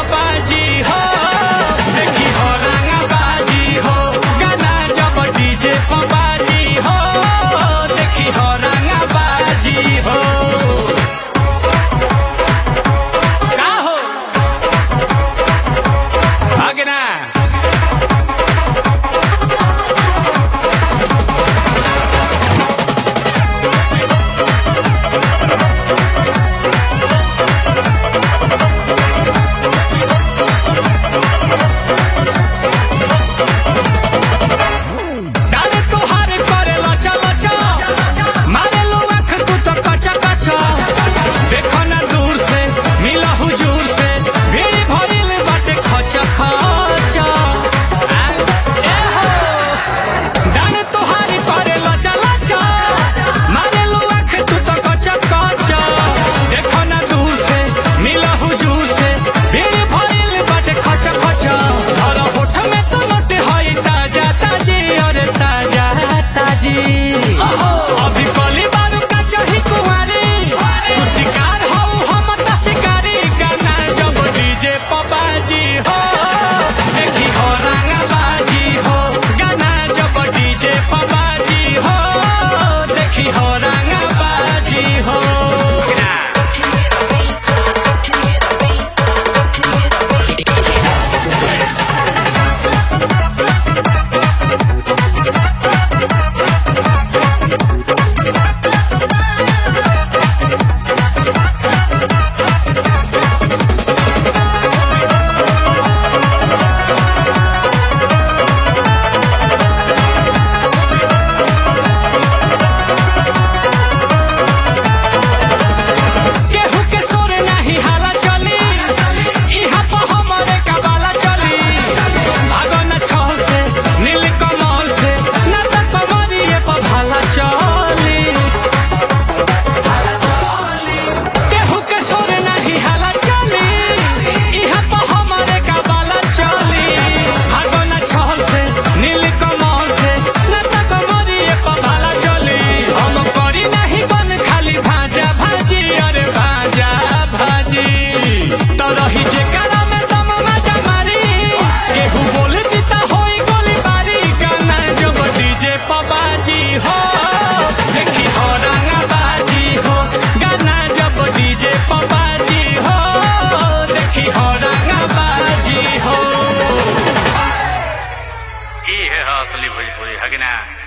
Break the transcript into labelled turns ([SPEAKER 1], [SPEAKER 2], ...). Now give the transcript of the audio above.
[SPEAKER 1] पबाजी हो देखी हो रंगा बाजी हो गाना जब डीजे पबाजी हो देखी हो रंगा बाजी हो का हो भागना अभी कली बारू का चही कुंवारी तू शिकार हो हम त शिकारी गाना जब डीजे पबाजी हो देखी हो रंगा बाजी हो गाना जब डीजे पबाजी हो देखी हो रंगा बाजी हो
[SPEAKER 2] असली भोजपुरी हगना।